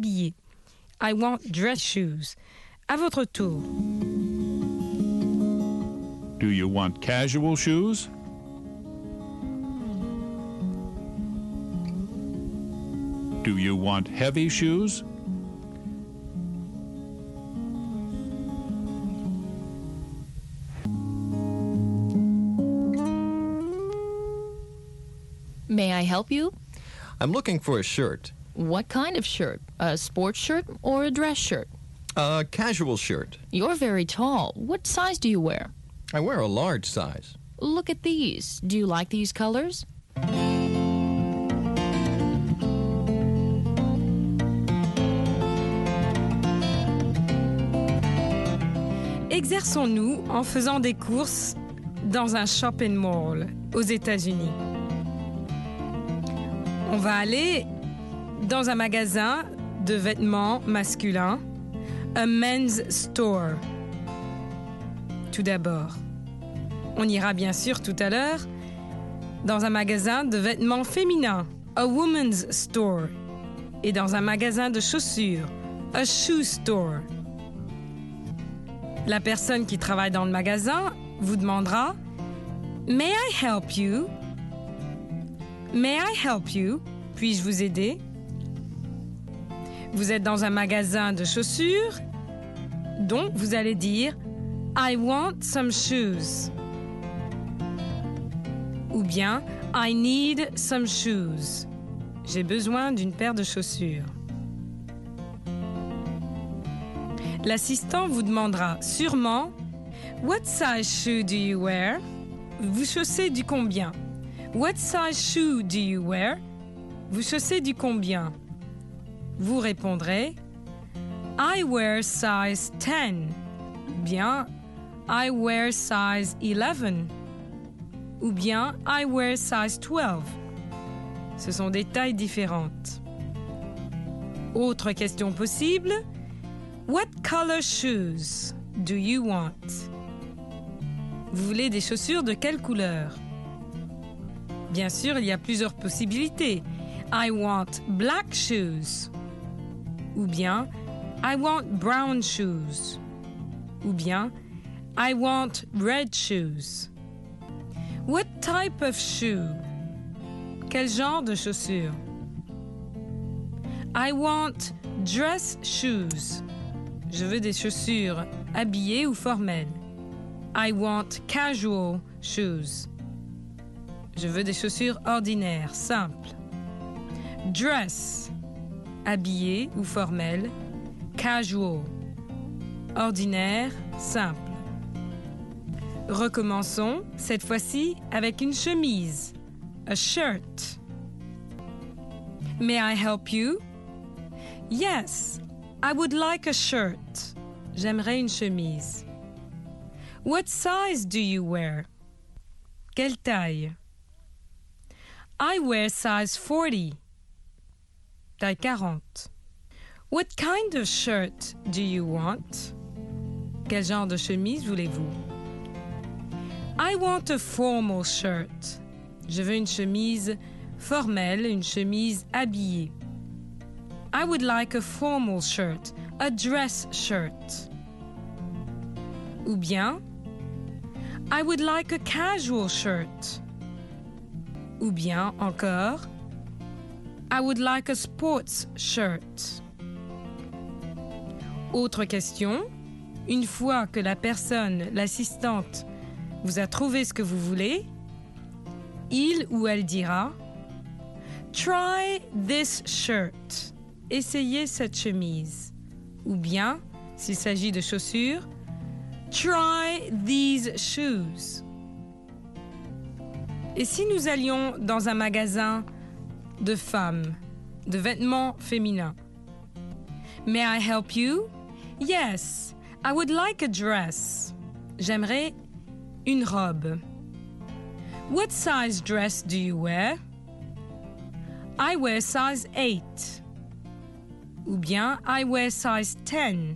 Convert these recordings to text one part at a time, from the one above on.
habillé. I want dress shoes. À votre tour. Do you want casual shoes? Do you want heavy shoes? May I help you? I'm looking for a shirt. What kind of shirt? A sports shirt or a dress shirt? A casual shirt. You're very tall. What size do you wear? I wear a large size. Look at these. Do you like these colors? Exerçons-nous en faisant des courses dans un shopping mall aux États-Unis. On va aller dans un magasin de vêtements masculins, a men's store. Tout d'abord, on ira bien sûr tout à l'heure dans un magasin de vêtements féminins, a woman's store, et dans un magasin de chaussures, a shoe store. La personne qui travaille dans le magasin vous demandera « May I help you? May I help you? Puis-je vous aider? » Vous êtes dans un magasin de chaussures, donc vous allez dire « I want some shoes » ou bien « I need some shoes ». J'ai besoin d'une paire de chaussures. L'assistant vous demandera sûrement « What size shoe do you wear? » Vous chaussez du combien? « What size shoe do you wear? » Vous chaussez du combien? Vous répondrez « I wear size 10 » ou bien « I wear size 11 » ou bien « I wear size 12 ». Ce sont des tailles différentes. Autre question possible « What color shoes do you want? » Vous voulez des chaussures de quelle couleur? Bien sûr, il y a plusieurs possibilités. I want black shoes. Ou bien I want brown shoes. Ou bien I want red shoes. What type of shoe? Quel genre de chaussures? I want dress shoes. Je veux des chaussures habillées ou formelles. I want casual shoes. Je veux des chaussures ordinaires, simples. Dress, habillé ou formel. Casual, ordinaire, simple. Recommençons, cette fois-ci avec une chemise. A shirt. May I help you? Yes, I would like a shirt. J'aimerais une chemise. What size do you wear? Quelle taille? I wear size 40. Taille 40. What kind of shirt do you want? Quel genre de chemise voulez-vous? I want a formal shirt. Je veux une chemise formelle, une chemise habillée. I would like a formal shirt, a dress shirt. Ou bien, I would like a casual shirt. Ou bien encore, I would like a sports shirt. Autre question, une fois que la personne, l'assistante, vous a trouvé ce que vous voulez, il ou elle dira « Try this shirt ». Essayez cette chemise. Ou bien, s'il s'agit de chaussures, « Try these shoes ». Et si nous allions dans un magasin de femmes, de vêtements féminins? May I help you? Yes, I would like a dress. J'aimerais une robe. What size dress do you wear? I wear size 8. Ou bien I wear size 10.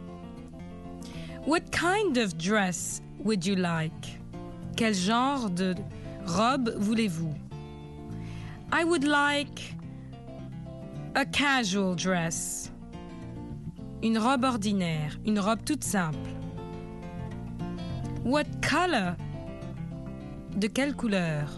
What kind of dress would you like? Quel genre de robe voulez-vous? I would like A casual dress. Une robe ordinaire, une robe toute simple. What color? De quelle couleur?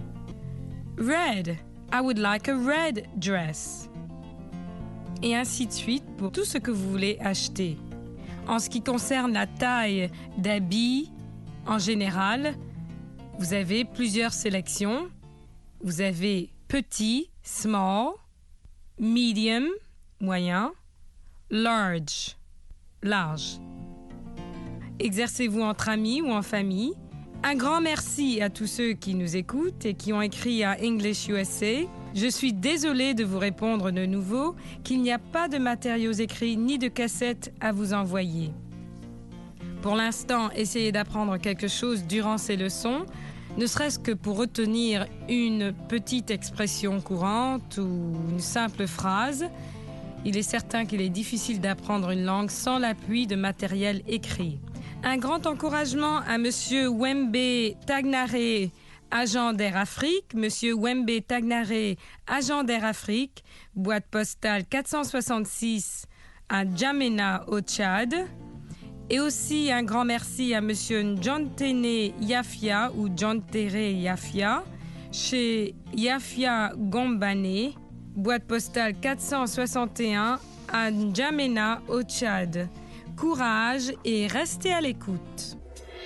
Red. I would like a red dress. Et ainsi de suite pour tout ce que vous voulez acheter. En ce qui concerne la taille d'habits, en général, vous avez plusieurs sélections. Vous avez petit, small, medium, moyen, large, large. Exercez-vous entre amis ou en famille. Un grand merci à tous ceux qui nous écoutent et qui ont écrit à English USA. Je suis désolée de vous répondre de nouveau qu'il n'y a pas de matériaux écrits ni de cassettes à vous envoyer. Pour l'instant, essayez d'apprendre quelque chose durant ces leçons, ne serait-ce que pour retenir une petite expression courante ou une simple phrase. Il est certain qu'il est difficile d'apprendre une langue sans l'appui de matériel écrit. Un grand encouragement à Monsieur Wembe Tagnare, agent d'Air Afrique. Monsieur Wembe Tagnare, agent d'Air Afrique, boîte postale 466 à N'Djamena au Tchad. Et aussi un grand merci à Monsieur Njantene Yafia ou Njantere Yafia chez Yafia Gombane, boîte postale 461 à N'Djamena au Tchad. Courage et restez à l'écoute.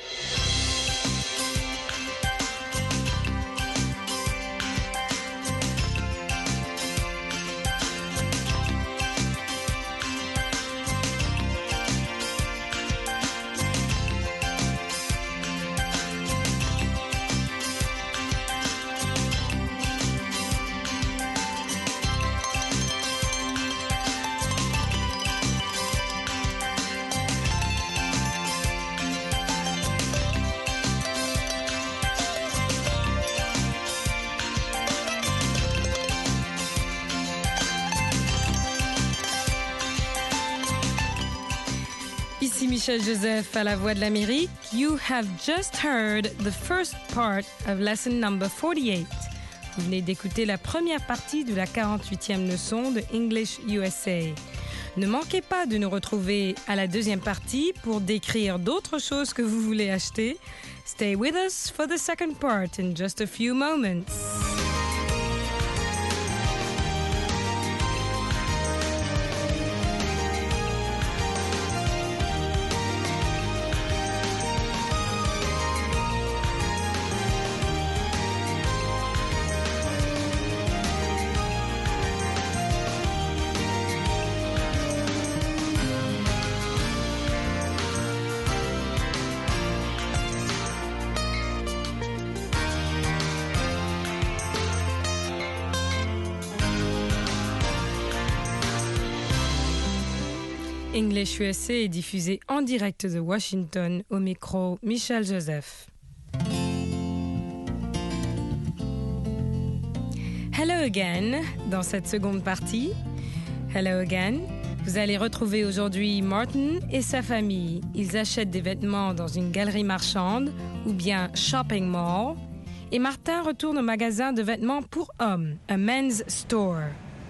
Ici Michel Joseph à la Voix de l'Amérique. You have just heard the first part of lesson number 48. Vous venez d'écouter la première partie de la 48e leçon de English USA. Ne manquez pas de nous retrouver à la deuxième partie pour décrire d'autres choses que vous voulez acheter. Stay with us for the second part in just a few moments. English USA est diffusé en direct de Washington au micro Michel Joseph. Hello again dans cette seconde partie. Hello again. Vous allez retrouver aujourd'hui Martin et sa famille. Ils achètent des vêtements dans une galerie marchande ou bien shopping mall. Et Martin retourne au magasin de vêtements pour hommes, a men's store.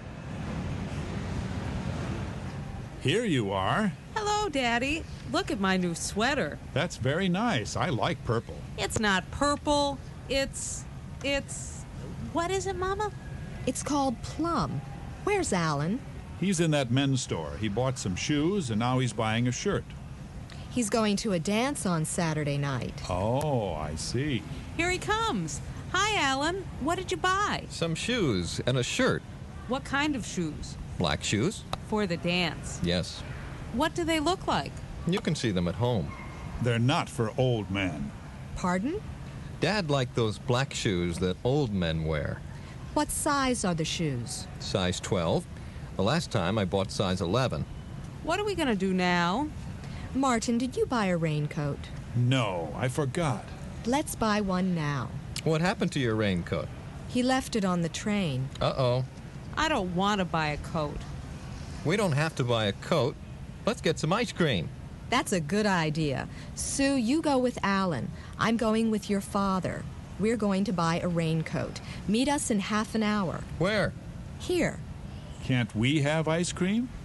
Here you are. Hello, Daddy. Look at my new sweater. That's very nice. I like purple. It's not purple. It's... What is it, Mama? It's called Plum. Where's Alan? He's in that men's store. He bought some shoes and now he's buying a shirt. He's going to a dance on Saturday night. Oh, I see. Here he comes. Hi, Alan. What did you buy? Some shoes and a shirt. What kind of shoes? Black shoes? For the dance. Yes. What do they look like? You can see them at home. They're not for old men. Pardon? Dad liked those black shoes that old men wear. What size are the shoes? Size 12. The last time I bought size 11. What are we going to do now? Martin, did you buy a raincoat? No, I forgot. Let's buy one now. What happened to your raincoat? He left it on the train. Uh-oh. I don't want to buy a coat. We don't have to buy a coat. Let's get some ice cream. That's a good idea. Sue, you go with Alan. I'm going with your father. We're going to buy a raincoat. Meet us in half an hour. Where? Here. Can't we have ice cream?